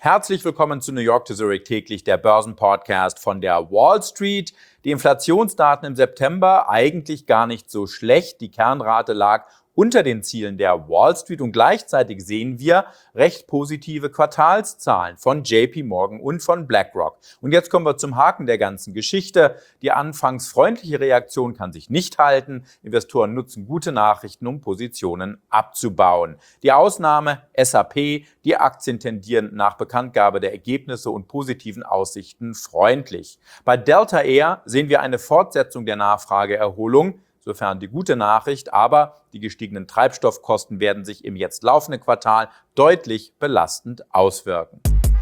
Herzlich willkommen zu New York to Zurich täglich, der Börsenpodcast von der Wall Street. Die Inflationsdaten im September eigentlich gar nicht so schlecht. Die Kernrate lag unter den Zielen der Wall Street und gleichzeitig sehen wir recht positive Quartalszahlen von JP Morgan und von BlackRock. Und jetzt kommen wir zum Haken der ganzen Geschichte. Die anfangs freundliche Reaktion kann sich nicht halten. Investoren nutzen gute Nachrichten, um Positionen abzubauen. Die Ausnahme SAP, die Aktien tendieren nach Bekanntgabe der Ergebnisse und positiven Aussichten freundlich. Bei Delta Air sehen wir eine Fortsetzung der Nachfrageerholung. Sofern die gute Nachricht, aber die gestiegenen Treibstoffkosten werden sich im jetzt laufenden Quartal deutlich belastend auswirken.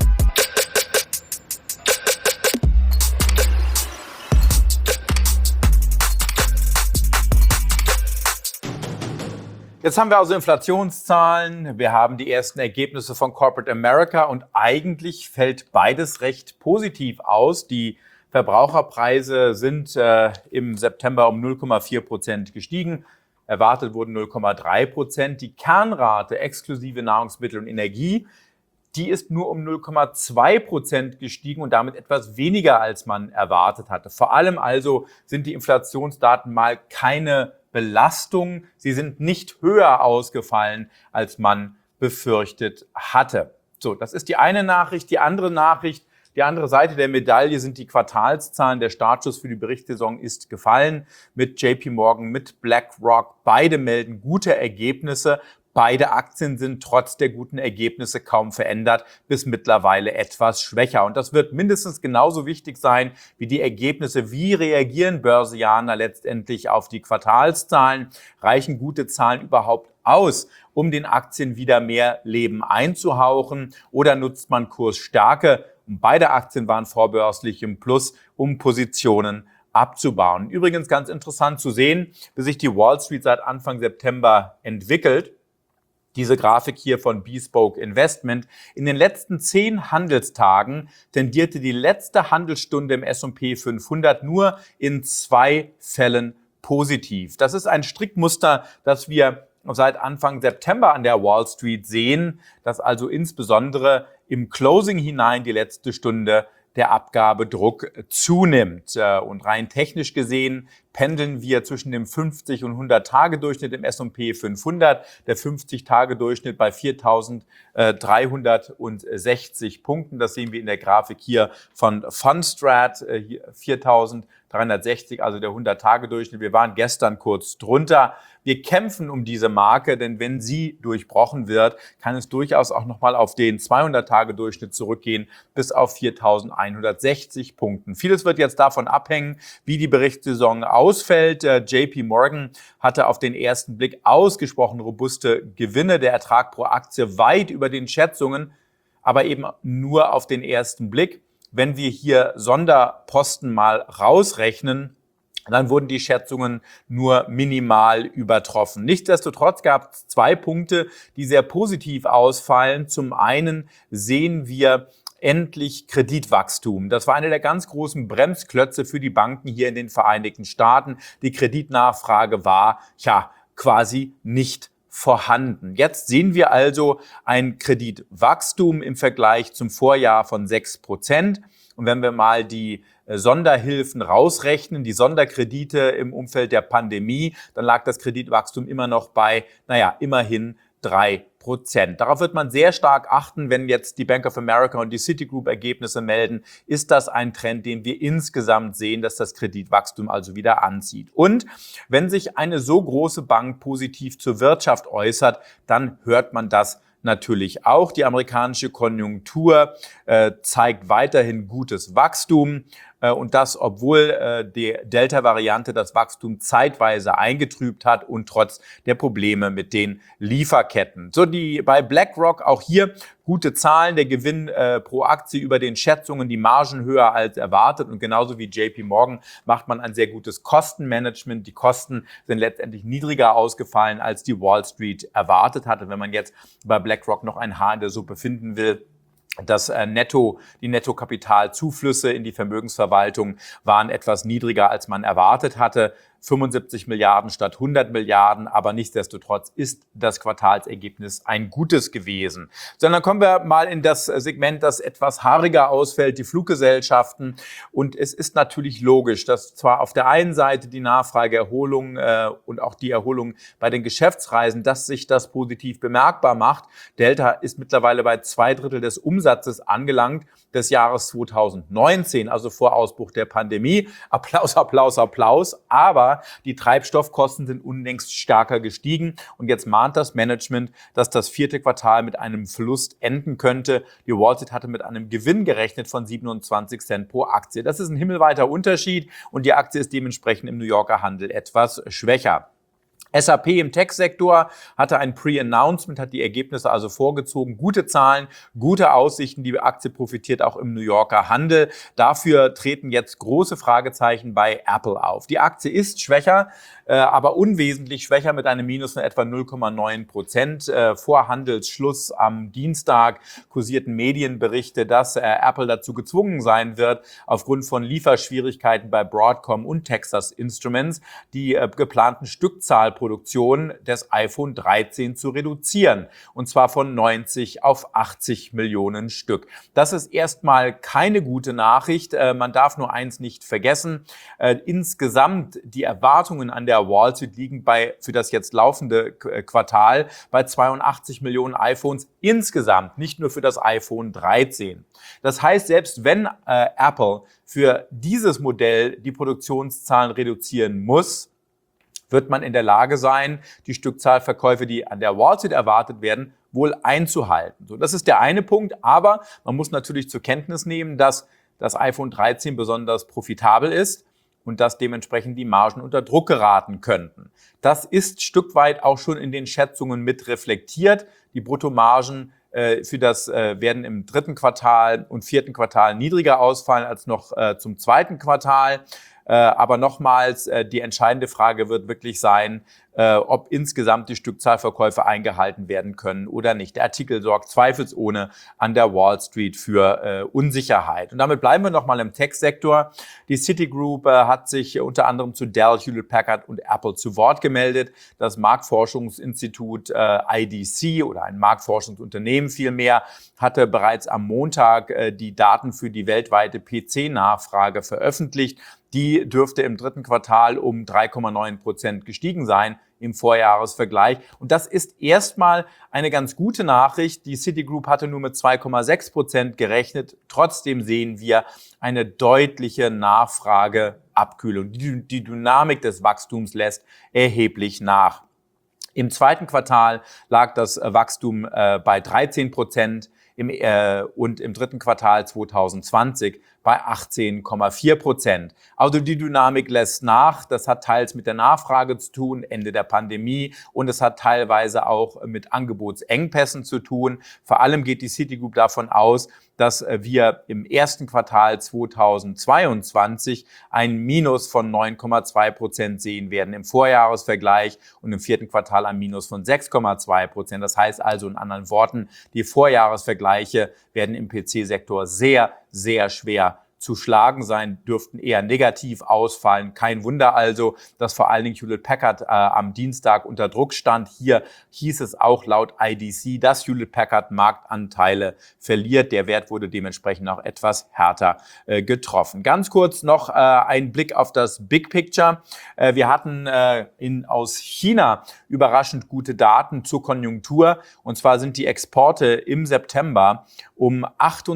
Jetzt haben wir also Inflationszahlen, wir haben die ersten Ergebnisse von Corporate America und eigentlich fällt beides recht positiv aus. Die Verbraucherpreise sind im September um 0,4% gestiegen. Erwartet wurden 0,3%. Die Kernrate exklusive Nahrungsmittel und Energie, die ist nur um 0,2% gestiegen und damit etwas weniger, als man erwartet hatte. Vor allem also sind die Inflationsdaten mal keine Belastung. Sie sind nicht höher ausgefallen, als man befürchtet hatte. So, das ist die eine Nachricht. Die andere Seite der Medaille sind die Quartalszahlen. Der Startschuss für die Berichtssaison ist gefallen mit JP Morgan, mit BlackRock. Beide melden gute Ergebnisse. Beide Aktien sind trotz der guten Ergebnisse kaum verändert, bis mittlerweile etwas schwächer. Und das wird mindestens genauso wichtig sein wie die Ergebnisse. Wie reagieren Börsianer letztendlich auf die Quartalszahlen? Reichen gute Zahlen überhaupt aus, um den Aktien wieder mehr Leben einzuhauchen? Oder nutzt man Kursstärke? Und beide Aktien waren vorbörslich im Plus, um Positionen abzubauen. Übrigens ganz interessant zu sehen, wie sich die Wall Street seit Anfang September entwickelt. Diese Grafik hier von Bespoke Investment. In den letzten 10 Handelstagen tendierte die letzte Handelsstunde im S&P 500 nur in 2 Fällen positiv. Das ist ein Strickmuster, das wir seit Anfang September an der Wall Street sehen, dass also insbesondere im Closing hinein die letzte Stunde der Abgabedruck zunimmt. Und rein technisch gesehen pendeln wir zwischen dem 50- und 100-Tage-Durchschnitt im S&P 500, der 50-Tage-Durchschnitt bei 4.360 Punkten. Das sehen wir in der Grafik hier von Fundstrat, 4.360, also der 100-Tage-Durchschnitt. Wir waren gestern kurz drunter. Wir kämpfen um diese Marke, denn wenn sie durchbrochen wird, kann es durchaus auch nochmal auf den 200-Tage-Durchschnitt zurückgehen, bis auf 4.160 Punkten. Vieles wird jetzt davon abhängen, wie die Berichtssaison ausfällt. JP Morgan hatte auf den ersten Blick ausgesprochen robuste Gewinne, der Ertrag pro Aktie weit über den Schätzungen, aber eben nur auf den ersten Blick. Wenn wir hier Sonderposten mal rausrechnen, dann wurden die Schätzungen nur minimal übertroffen. Nichtsdestotrotz gab es 2 Punkte, die sehr positiv ausfallen. Zum einen sehen wir endlich Kreditwachstum. Das war eine der ganz großen Bremsklötze für die Banken hier in den Vereinigten Staaten. Die Kreditnachfrage war quasi nicht vorhanden. Jetzt sehen wir also ein Kreditwachstum im Vergleich zum Vorjahr von 6%. Und wenn wir mal die Sonderhilfen rausrechnen, die Sonderkredite im Umfeld der Pandemie, dann lag das Kreditwachstum immer noch bei, immerhin 3%. Darauf wird man sehr stark achten, wenn jetzt die Bank of America und die Citigroup Ergebnisse melden. Ist das ein Trend, den wir insgesamt sehen, dass das Kreditwachstum also wieder anzieht? Und wenn sich eine so große Bank positiv zur Wirtschaft äußert, dann hört man das natürlich auch. Die amerikanische Konjunktur zeigt weiterhin gutes Wachstum und das, obwohl die Delta-Variante das Wachstum zeitweise eingetrübt hat und trotz der Probleme mit den Lieferketten. So, bei BlackRock auch hier gute Zahlen, der Gewinn pro Aktie über den Schätzungen, die Margen höher als erwartet und genauso wie JP Morgan macht man ein sehr gutes Kostenmanagement. Die Kosten sind letztendlich niedriger ausgefallen, als die Wall Street erwartet hatte. Wenn man jetzt bei BlackRock noch ein Haar in der Suppe finden will, die Nettokapitalzuflüsse in die Vermögensverwaltung waren etwas niedriger, als man erwartet hatte. 75 Milliarden statt 100 Milliarden, aber nichtsdestotrotz ist das Quartalsergebnis ein gutes gewesen. Sondern kommen wir mal in das Segment, das etwas haariger ausfällt, die Fluggesellschaften. Und es ist natürlich logisch, dass zwar auf der einen Seite die Nachfrageerholung und auch die Erholung bei den Geschäftsreisen, dass sich das positiv bemerkbar macht. Delta ist mittlerweile bei 2/3 des Umsatzes angelangt des Jahres 2019, also vor Ausbruch der Pandemie. Applaus, Applaus, Applaus. Aber die Treibstoffkosten sind unlängst stärker gestiegen. Und jetzt mahnt das Management, dass das 4. Quartal mit einem Verlust enden könnte. Die Wall Street hatte mit einem Gewinn gerechnet von 27 Cent pro Aktie. Das ist ein himmelweiter Unterschied und die Aktie ist dementsprechend im New Yorker Handel etwas schwächer. SAP im Tech-Sektor hatte ein Pre-Announcement, hat die Ergebnisse also vorgezogen. Gute Zahlen, gute Aussichten. Die Aktie profitiert auch im New Yorker Handel. Dafür treten jetzt große Fragezeichen bei Apple auf. Die Aktie ist schwächer, aber unwesentlich schwächer mit einem Minus von etwa 0,9%. Vor Handelsschluss am Dienstag kursierten Medienberichte, dass Apple dazu gezwungen sein wird, aufgrund von Lieferschwierigkeiten bei Broadcom und Texas Instruments die geplanten Stückzahlproduktion des iPhone 13 zu reduzieren. Und zwar von 90 auf 80 Millionen Stück. Das ist erstmal keine gute Nachricht. Man darf nur eins nicht vergessen. Insgesamt die Erwartungen an der Wall Street liegen für das jetzt laufende Quartal bei 82 Millionen iPhones insgesamt, nicht nur für das iPhone 13. Das heißt, selbst wenn Apple für dieses Modell die Produktionszahlen reduzieren muss, wird man in der Lage sein, die Stückzahlverkäufe, die an der Wall Street erwartet werden, wohl einzuhalten. So, das ist der eine Punkt, aber man muss natürlich zur Kenntnis nehmen, dass das iPhone 13 besonders profitabel ist und dass dementsprechend die Margen unter Druck geraten könnten. Das ist stückweit auch schon in den Schätzungen mit reflektiert. Die Bruttomargen für das werden im 3. Quartal und 4. Quartal niedriger ausfallen als noch zum 2. Quartal. Aber nochmals, die entscheidende Frage wird wirklich sein, ob insgesamt die Stückzahlverkäufe eingehalten werden können oder nicht. Der Artikel sorgt zweifelsohne an der Wall Street für Unsicherheit. Und damit bleiben wir nochmal im Tech-Sektor. Die Citigroup hat sich unter anderem zu Dell, Hewlett-Packard und Apple zu Wort gemeldet. Das Marktforschungsinstitut IDC oder ein Marktforschungsunternehmen vielmehr hatte bereits am Montag die Daten für die weltweite PC-Nachfrage veröffentlicht. Die dürfte im 3. Quartal um 3,9% gestiegen sein im Vorjahresvergleich. Und das ist erstmal eine ganz gute Nachricht. Die Citigroup hatte nur mit 2,6% gerechnet. Trotzdem sehen wir eine deutliche Nachfrageabkühlung. Die Dynamik des Wachstums lässt erheblich nach. Im 2. Quartal lag das Wachstum bei 13%. Und im 3. Quartal 2020 bei 18,4%. Also die Dynamik lässt nach. Das hat teils mit der Nachfrage zu tun, Ende der Pandemie, und es hat teilweise auch mit Angebotsengpässen zu tun. Vor allem geht die Citigroup davon aus, dass wir im 1. Quartal 2022 ein Minus von 9,2% sehen werden im Vorjahresvergleich und im 4. Quartal ein Minus von 6,2%. Das heißt also in anderen Worten, die Vorjahresvergleiche werden im PC-Sektor sehr, sehr schwer zu schlagen sein, dürften eher negativ ausfallen. Kein Wunder also, dass vor allen Dingen Hewlett-Packard am Dienstag unter Druck stand. Hier hieß es auch laut IDC, dass Hewlett-Packard Marktanteile verliert. Der Wert wurde dementsprechend auch etwas härter getroffen. Ganz kurz noch ein Blick auf das Big Picture. Wir hatten aus China überraschend gute Daten zur Konjunktur. Und zwar sind die Exporte im September um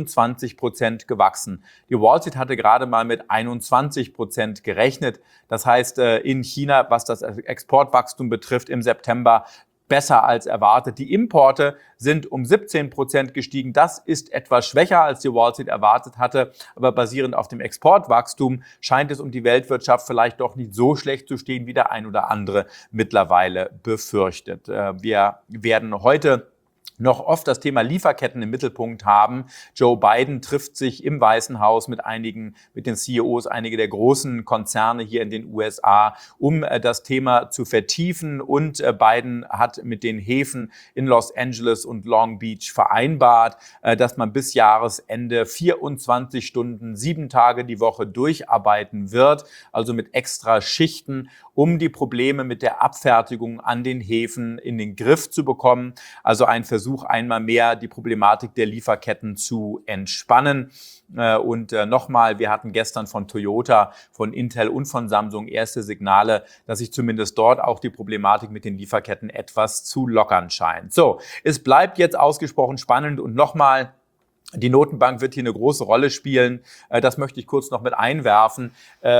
28% gewachsen. Die Wall Street hatte gerade mal mit 21% gerechnet. Das heißt, in China, was das Exportwachstum betrifft, im September besser als erwartet. Die Importe sind um 17% gestiegen. Das ist etwas schwächer, als die Wall Street erwartet hatte. Aber basierend auf dem Exportwachstum scheint es um die Weltwirtschaft vielleicht doch nicht so schlecht zu stehen, wie der ein oder andere mittlerweile befürchtet. Wir werden heute noch oft das Thema Lieferketten im Mittelpunkt haben. Joe Biden trifft sich im Weißen Haus mit den CEOs einiger der großen Konzerne hier in den USA, um das Thema zu vertiefen. Und Biden hat mit den Häfen in Los Angeles und Long Beach vereinbart, dass man bis Jahresende 24 Stunden, 7 Tage die Woche durcharbeiten wird, also mit extra Schichten, um die Probleme mit der Abfertigung an den Häfen in den Griff zu bekommen. Also ein Versuch, einmal mehr die Problematik der Lieferketten zu entspannen. Und nochmal, wir hatten gestern von Toyota, von Intel und von Samsung erste Signale, dass sich zumindest dort auch die Problematik mit den Lieferketten etwas zu lockern scheint. So, es bleibt jetzt ausgesprochen spannend und nochmal, die Notenbank wird hier eine große Rolle spielen. Das möchte ich kurz noch mit einwerfen.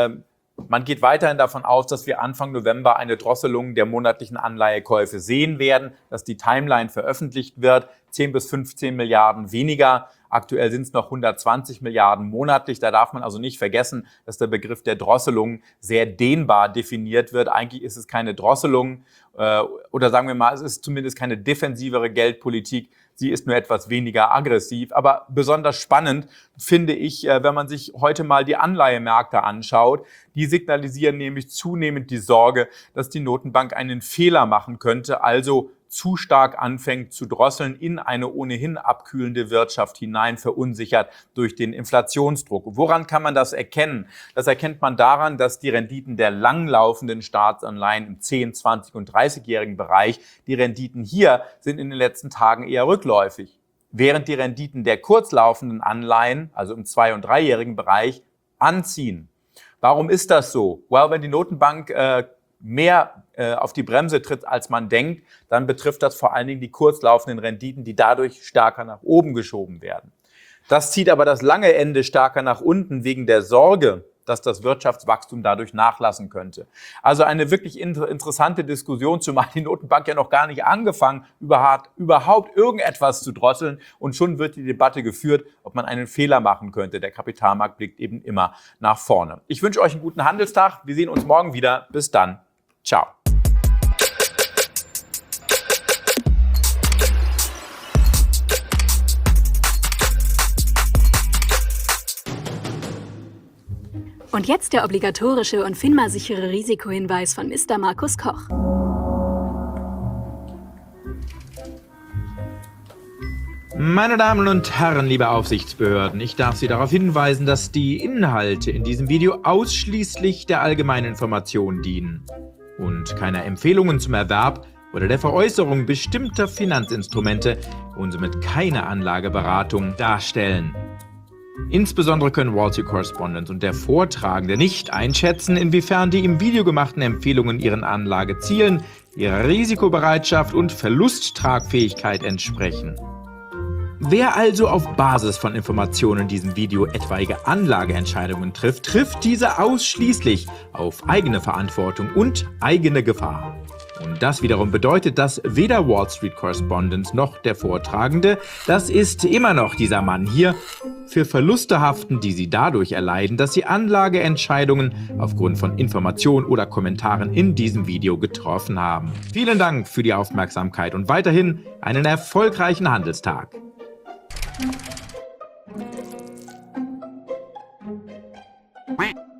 Man geht weiterhin davon aus, dass wir Anfang November eine Drosselung der monatlichen Anleihekäufe sehen werden, dass die Timeline veröffentlicht wird, 10 bis 15 Milliarden weniger. Aktuell sind es noch 120 Milliarden monatlich. Da darf man also nicht vergessen, dass der Begriff der Drosselung sehr dehnbar definiert wird. Eigentlich ist es keine Drosselung oder sagen wir mal, es ist zumindest keine defensivere Geldpolitik. Sie ist nur etwas weniger aggressiv. Aber besonders spannend finde ich, wenn man sich heute mal die Anleihemärkte anschaut. Die signalisieren nämlich zunehmend die Sorge, dass die Notenbank einen Fehler machen könnte, also zu stark anfängt zu drosseln in eine ohnehin abkühlende Wirtschaft hinein, verunsichert durch den Inflationsdruck. Woran kann man das erkennen? Das erkennt man daran, dass die Renditen der langlaufenden Staatsanleihen im 10-, 20- und 30-jährigen Bereich, die Renditen hier sind in den letzten Tagen eher rückläufig, während die Renditen der kurzlaufenden Anleihen, also im 2- und 3-jährigen Bereich, anziehen. Warum ist das so? Wenn die Notenbank mehr auf die Bremse tritt, als man denkt, dann betrifft das vor allen Dingen die kurzlaufenden Renditen, die dadurch stärker nach oben geschoben werden. Das zieht aber das lange Ende stärker nach unten wegen der Sorge, dass das Wirtschaftswachstum dadurch nachlassen könnte. Also eine wirklich interessante Diskussion, zumal die Notenbank ja noch gar nicht angefangen, überhaupt irgendetwas zu drosseln. Und schon wird die Debatte geführt, ob man einen Fehler machen könnte. Der Kapitalmarkt blickt eben immer nach vorne. Ich wünsche euch einen guten Handelstag. Wir sehen uns morgen wieder. Bis dann. Ciao. Und jetzt der obligatorische und FINMA-sichere Risikohinweis von Mr. Markus Koch. Meine Damen und Herren, liebe Aufsichtsbehörden, ich darf Sie darauf hinweisen, dass die Inhalte in diesem Video ausschließlich der allgemeinen Information dienen und keine Empfehlungen zum Erwerb oder der Veräußerung bestimmter Finanzinstrumente und somit keine Anlageberatung darstellen. Insbesondere können Wall Street Correspondent und der Vortragende nicht einschätzen, inwiefern die im Video gemachten Empfehlungen ihren Anlagezielen, ihrer Risikobereitschaft und Verlusttragfähigkeit entsprechen. Wer also auf Basis von Informationen in diesem Video etwaige Anlageentscheidungen trifft, trifft diese ausschließlich auf eigene Verantwortung und eigene Gefahr. Und das wiederum bedeutet, dass weder Wall Street Correspondent noch der Vortragende, das ist immer noch dieser Mann hier, für Verluste haften, die sie dadurch erleiden, dass sie Anlageentscheidungen aufgrund von Informationen oder Kommentaren in diesem Video getroffen haben. Vielen Dank für die Aufmerksamkeit und weiterhin einen erfolgreichen Handelstag. Quack.